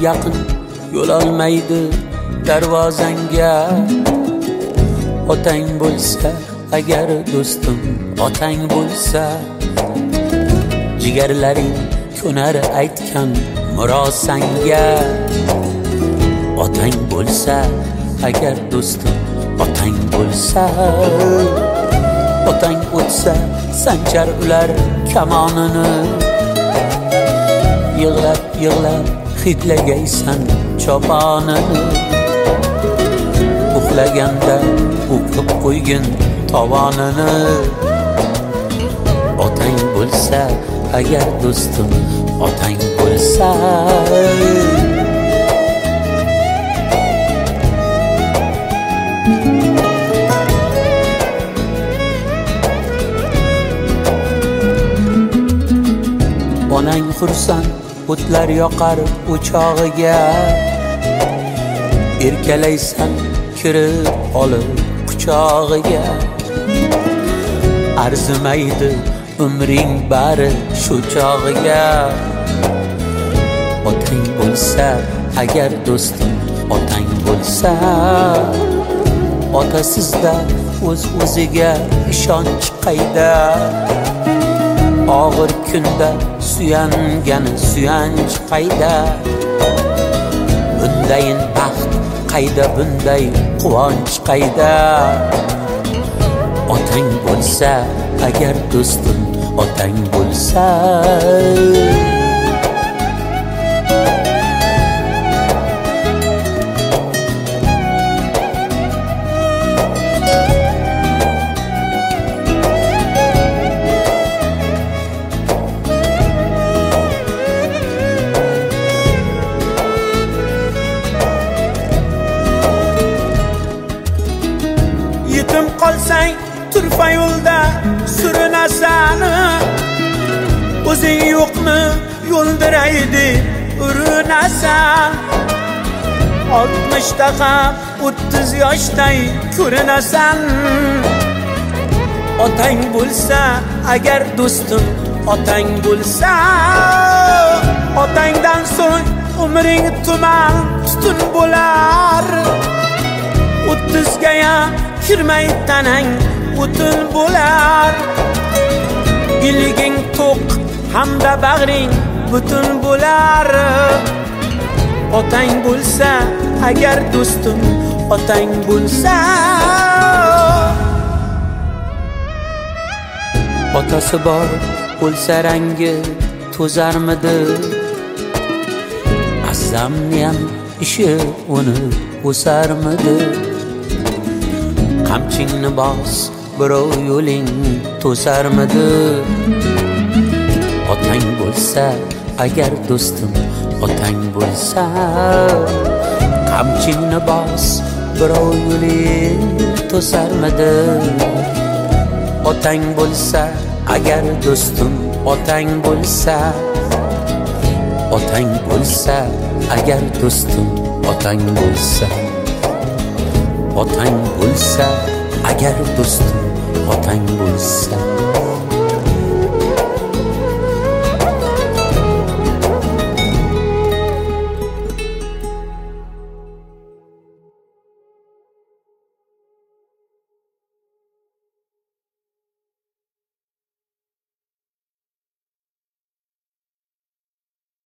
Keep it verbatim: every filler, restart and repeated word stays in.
yaqin yo'l olmaydi darvozangga. Otang bo'lsa agar do'stim, otang bo'lsa jigarlaring ko'nar aytgan murosanga. Otang bo'lsa agar do'stim, otang bo'lsa, otang o'tsa sanchar ular kamonini. Yig'lab yig'lab hidlagaysan choponini. Uxlaganda o'pib qo'ygin tovonini. Otang bo'lsa agar do'stim, otang bo'lsa. Onang xursand o'tlar yoqar o'chog'iga. Erkalaysan kirib olib quchog'iga. Arzimaydi umring bari shu chog'iga. Otang bo'lsa agar do'stim, otang bo'lsa. Otasizda o'z o'ziga ishonch qayda. Og'ir kunda suyangani suyanch qayda. Bundayin baxt qayda, bunday quvonch qayda. Otang bo'lsa agar do'stim, otang bo'lsa. Yetim qolsang turfa yo'lda surinasan. O'zing yo'qni yo'ldiray deb urinasan. oltmishda ham o'ttiz yoshday ko'rinasan. Otang bo'lsa agar do'stim, otang bo'lsa. Otangdan so'ng umring tuman tutun bo'lar. o'ttizga ham kirmay tanang o'tin bo'lar. Iliging to'q hamda bag'ring butun bo'lar. Otang bo'lsa agar do'stim, otang bo'lsa. Otasi bor bo'lsa rangi to'zarmidi. Azzamniyam ishi uni o'sarmidi. Qamchingni bos, birov yo'ling to'sarmidi. Otang bo'lsa agar do'stim, otang bo'lsa. Qamchingni bos, birov yo'ling to'sarmidi. Otang bo'lsa agar do'stim, otang bo'lsa. Otang bo'lsa agar do'stim, otang bo'lsa. Otang bo'lsa agar do'stim, otang bo'lsa.